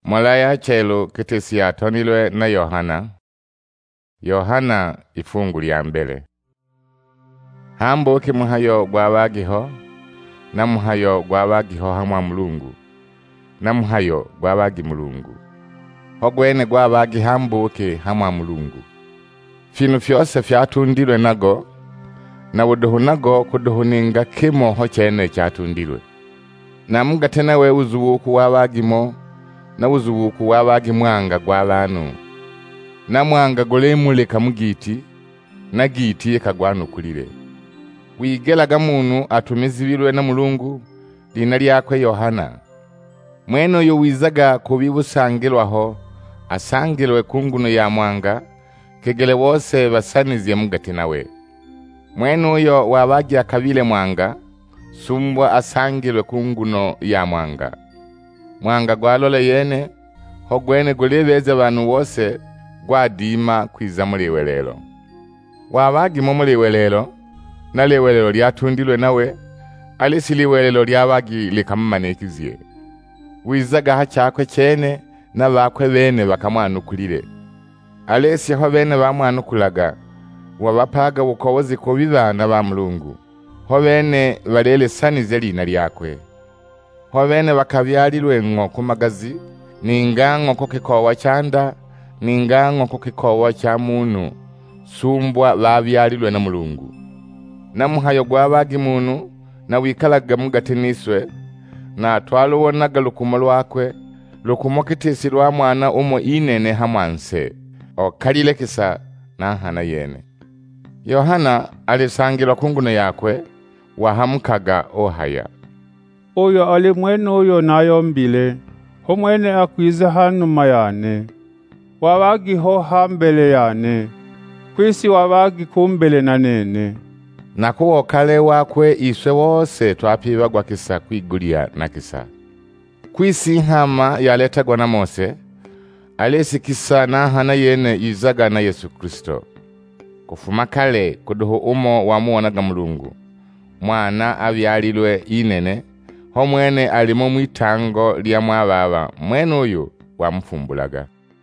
Malaya chelo kitesi atonilwe na Yohana. Yohana ifungu lya mbele. Hambuke muhayo gwabagiho, na muhayo gwabagiho hamwa Mulungu, na muhayo gwabagi Mulungu. Hogwene gwabagi hambuke hamwa Mulungu. Finu fyose fyatundilwe nago, na wuduhu nago kuduhuninga kimo hochene chatundilwe. Na mugate nawe uzuwuku wabagimo, na uzuwuku wabagi mwanga gw'abantu. Na mwanga gulemuleka mugiti, na giti kagwanukulire. Wigelaga muntu atumizibirwe na Mulungu, lina lyakwe Yohana. Mwene uyo wizaga kubibusangilwaho, asangilwe kunguno ya mwanga, kegele wose basaniziye mugati nawe. Mwene uyo wabagi akabile mwanga, sumbwa asangilwe kunguno ya mwanga. Mwanga gwalole yene, hogwene gulibeze abantu wose, gwadima kwiza muliwelelo. Wabagi muliwelelo, na liwelelo lyatundilwe nawe, alisi liwelelo lyabagi likamumanikiziye. Wizaga hachakwe chene, na bakwe bene bakamwanukulire. Alisi ho bene bamwanukulaga, wabapaga bukobozi kubibana ba Mulungu. Ho bene balele sanize lina lyakwe. Ho bene bakabyalirwe ngo kumagazi, ningango kokikowa chanda, ningango kokikowa cha muntu, sumbwa babyalirwe na Mulungu. Na muhayo gwabagi muntu, na wikalaga mugati niswe, na twaluwonaga lukumo lwakwe, lukumo kitisi lwa mwana umo inene hamwanse, okalile kisa na hana yene. Yohana alisangilwa kunguno yakwe, wahamukaga ohaya. Oyo ali mwene uyo nayombile, ho mwene akwiza hanuma yane. Wabagi ho hambele yane, kwisi wabagi kumbele na nene. Na kuwo kale wakwe iswe wose twapibagwa kisa kwigulia na kisa. Kwisi hama yaletagwa na Mose, alesi kisa na hana yene izaga na Yesu Kristo. Kufuma kale kuduhu umo wamuonaga Mulungu. Mwana abyalilwe inene, ho mwene alimo mwitango lya mwababa, mwene uyu wamufumbulaga.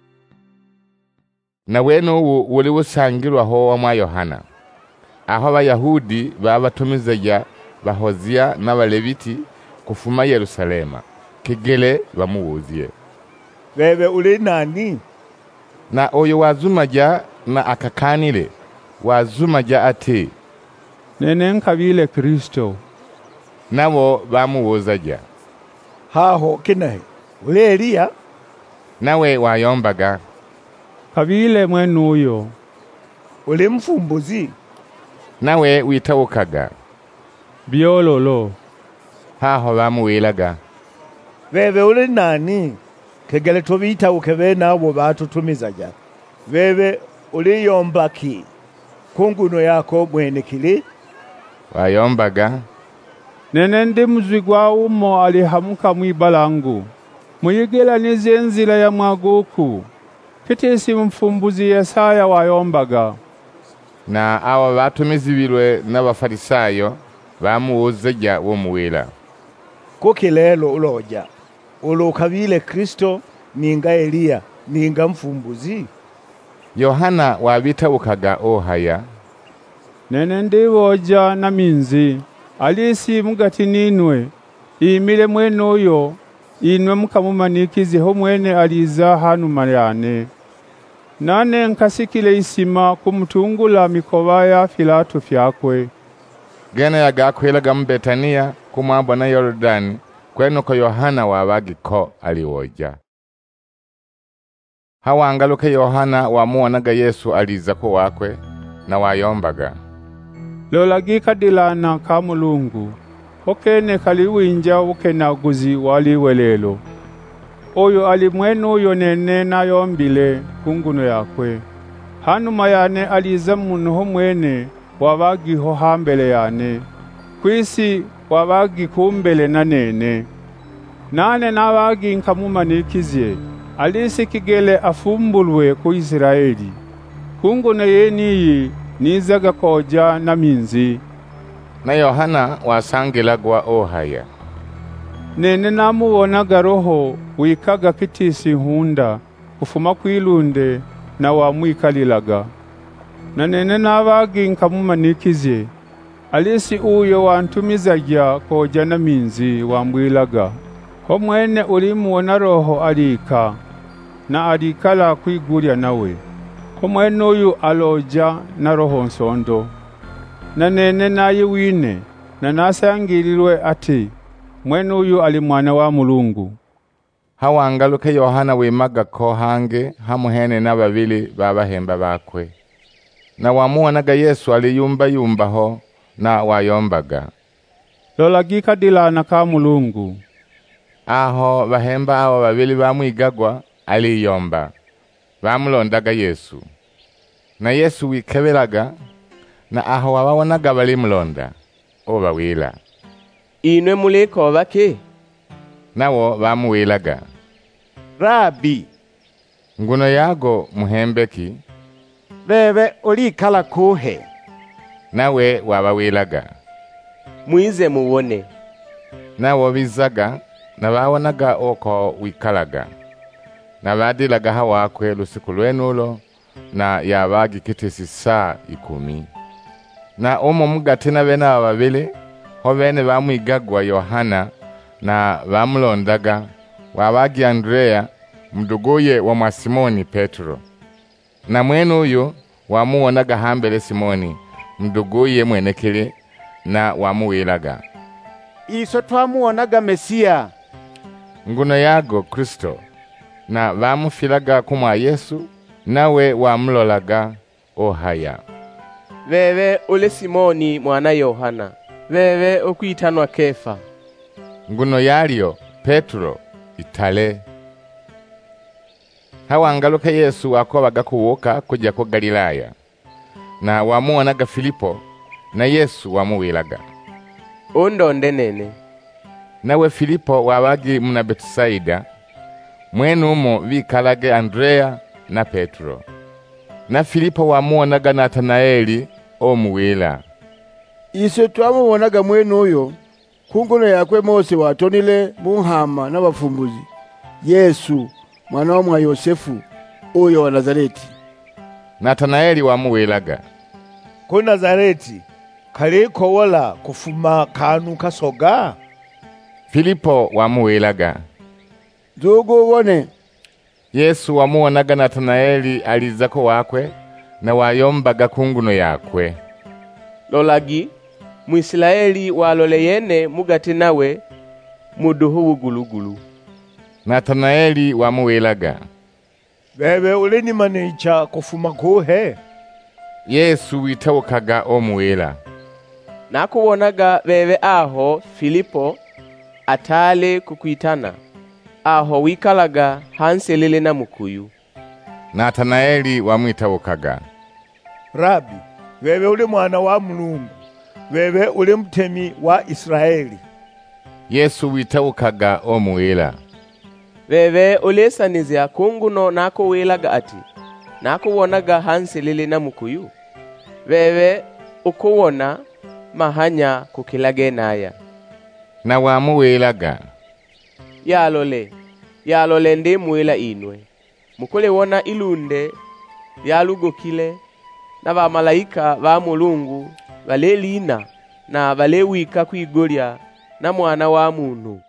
Na wenu uwu uli usangilwa ho wa mwa Yohana. Aho Abayahudi babatumizaga Bahozia n'Abaleviti kufuma Yerusalema, kegele bamuwuziye. Wewe uli nani? Na oyo wazumaja na akakanile, wazumaja ati, nene nkabile Kristo. Nabo bamuwozaja, haho kinahe, uli Eliya? Nawe wayombaga, kabile mwene uyo. Uli mfumbuzi? Nawe witawukaga, byololo. haho bamuwilaga, wewe uli nani? Kegele tubitawuke bene abo batutumizaja. Wewe uli yombaki, kunguno yako mwene kili? Wayombaga, nene ndi muzigwa umo alihamuka mwibalangu, muyigela nizenzila ya mwaguku. Kitisi mfumbuzi Yesaya wayombaga. Na awa batumizibirwe n'Abafarisayo bamuwozaja wo muwila. Kuki lelo uloja, ulukabile Kristo, ninga Eliya, ninga mfumbuzi? Yohana wabitawukaga ohaya, nene ndiboja na minzi, alisi mugati ninwe, imile mwene uyo, inwe mukamumanikize ho mwene aliza hanuma yane. Nane nkasikile isima kumutungula mikoba ya filato fyakwe. gene yagakwelaga mu Betania kumwamba na Yordani, kweno ko Yohana wabagiko aliwoja. Hawangaluke Yohana wamuonaga Yesu aliza ko wakwe, na wayombaga, lolagika dilana ka Mulungu, hokene kaliwinja ukenaguzi waliwelelo. Oyo ali mwene uyo nene nayombile kunguno yakwe. Hanuma yane aliza muntu ho mwene wabagi ho hambele yane, kwisi wabagi kumbele na nene. Nane nabagi nkamumanikiziye, alisi kigele afumbulwe ku Israeli. Kunguno yeniyi nizaga koja na minzi. Na Yohana wasangilagwa ohaya. Nene namuwonaga Roho wikaga kitisi hunda kufuma kwilunde na wamwikalilaga. Na nene nabagi nkamumanikizye, alisi uyo wantumizagya koja na minzi wambwilaga. Ho mwene ulimuwona Roho alika, na alikala kwigulya nawe. Ho mwene uyu aloja na Roho nsondo. Na nene nayiwine, na nasangililwe ati, mwene uyu ali mwana wa Mulungu. Hawangaluke Yohana wimaga ko hange hamuhene na babili babahemba bakwe. Na wamuonaga Yesu aliyumba ho na wayombaga. Lolagika dilana ka Mulungu. Aho bahemba aho babili bamwigagwa aliyomba. Bamulondaga Yesu. Na Yesu wikebelaga na aho wabawonaga balimulonda obawila. Inwe muliko bake? Nawo bamuwilaga, Rabi, nguno yago muhembeki, bebe ulikala kuhe? Nawe wabawilaga, Muize muwone. Nawo bizaga na bawonaga oko wikalaga. Na badilaga hawakwe lusiku lwenulo na yabagi kitisi saa 10. Na mugati na bena babili ho bene bamwigagwa Yohana na bamulondaga wabagi Andrea mduguye wa mwa Simoni Petro. Na mwenu uyu wamuonaga hambele Simoni mduguye mwenekele na wamuwilaga, Iso twamuonaga Mesia, nguno yago Kristo. Na bamufilaga kumwa Yesu, nawe wamulolaga ohaya. Wewe ule Simoni mwana Yohana, wewe okwitanwa Kefa. Nguno yalyo Petro itale. Hawangaluka Yesu wakobaga kuwoka kuja ko Galilaya. Na wamuonaga Filipo, na Yesu wamuwilaga, Undonde nene. Nawe Filipo wabagi muna Betsaida, mwenu umo vikalage Andrea na Petro. Na Filipo wamuonaga Natanaeli omuwila, Ise twamubonaga mwenu uyo kunguno yakwe Mose watonile munhama n'abafumbuzi, Yesu mwana wa mwa Yosefu uyo wa Nazareti. Natanaeli wamuwilaga, Ko Nazareti kaliko wala kufuma kanu kasoga? Filipo wamuwilaga. Zogo wone. Yesu wamuonaga Natanaeli alizako wakwe na wayombaga kunguno yakwe. Lolagi, Muisraeli walole yene mugati nawe muduhu wugulugulu. Natanaeli wamuwilaga, Bebe uleni manicha kufuma kuhe? Yesu witawukaga omuwila. Nakuwonaga wewe aho Filipo atale kukwitana. Aho wikalaga hanselele na mukuyu. Natanaeli wamwitawukaga, Rabi, wewe ule mwana wa Mulungu, wewe ule mtemi wa Israeli. Yesu witawukaga omuwila. Wewe ulesanize kunguno nako wilaga ati. Nakuwonaga hanselele na mukuyu. Wewe ukuwona mahanya kukilage naya. Na wamuwilaga, Yalole ndi muwila inwe. Mukule wona ilunde yalugokile na ba malaika ba Mulungu balelina na balewika kwigolya na mwana wa muntu.